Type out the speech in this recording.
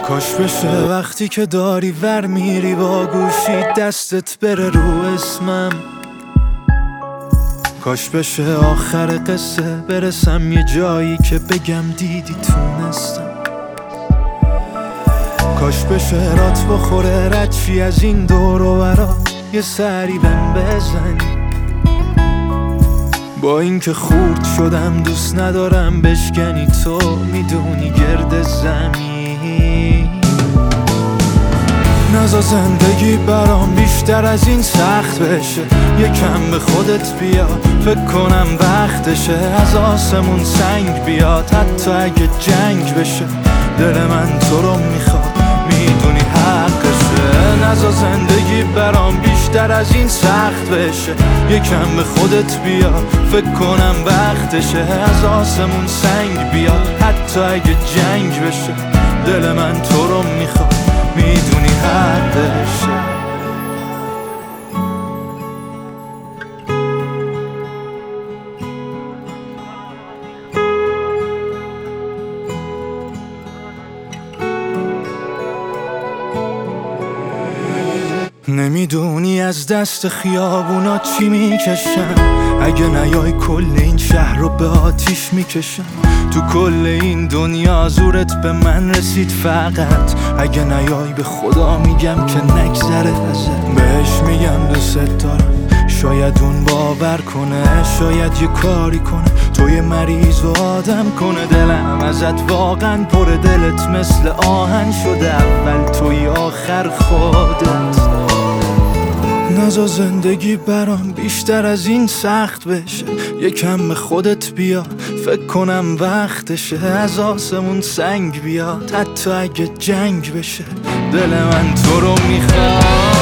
کاش بشه وقتی که داری ور میری با گوشی دستت بره رو اسمم. کاش بشه آخر قصه برسم یه جایی که بگم دیدی تونستم. کاش بشه رات بخوره ردشی از این دور و برا یه سری بهم بزنی. با اینکه خورد شدم دوست ندارم بشکنی، تو میدونی گرد زمین. نزا زندگی برام بیشتر از این سخت بشه، یکم به خودت بیا فکر کنم وقتشه. از آسمون سنگ بیاد حتی اگه جنگ بشه، دل من تو رو میخواد میدونی حقشه. نزا زندگی برام بیشتر از این سخت بشه، یکم به خودت بیا فکر کنم وقتشه. از آسمون سنگ بیاد حتی اگه جنگ بشه، دل من تو رو میخواد میدونی حقشه. نمیدونی از دست خیابونا چی میکشم، اگه نیای کل این شهر رو به آتیش میکشم. تو کل این دنیا زورت به من رسید فقط، اگه نیای به خدا میگم که نگذره ازت. بهش میگم دوست دارم، شاید اون باور کنه، شاید یه کاری کنه تو یه مریض و آدم کنه. دلم ازت واقعا پر، دلت مثل آهن شده، اول توی آخر خودت. نزا زندگی برام بیشتر از این سخت بشه، یکم به خودت بیا فکر کنم وقتشه. از آسمون سنگ بیاد حتی اگه جنگ بشه، دل من تو رو میخواد